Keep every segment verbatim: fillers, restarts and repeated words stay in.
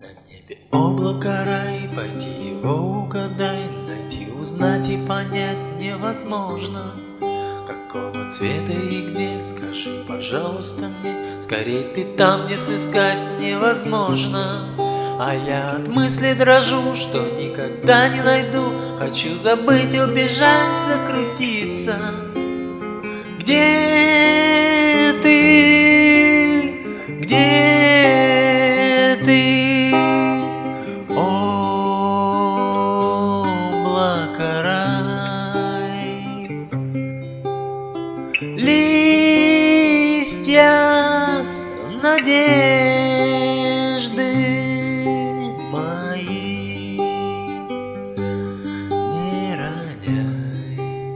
На небе облако рай, пойди его угадай, найти, узнать и понять невозможно. Какого цвета и где, скажи, пожалуйста, мне. Скорей ты там, где сыскать невозможно. А я от мысли дрожу, что никогда не найду. Хочу забыть, убежать, закрутиться. Где ты? Где ты? Облако рай. Листья надежды мои не роняй.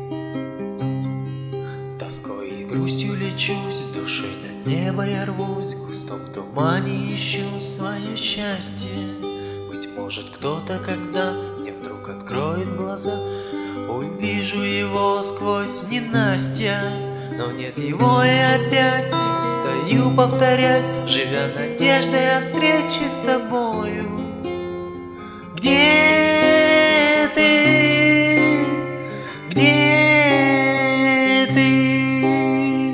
Тоской и грустью лечусь, душой на небо я рвусь, в густом тумане ищу свое счастье. Быть может, кто-то, когда мне вдруг откроет глаза, увижу его сквозь ненастья. Но нет его, и опять не устаю повторять, живя надеждой о встрече с тобою. Где ты? Где ты?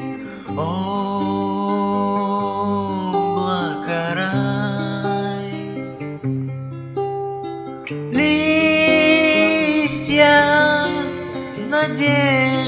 Облако рай. Листья надежды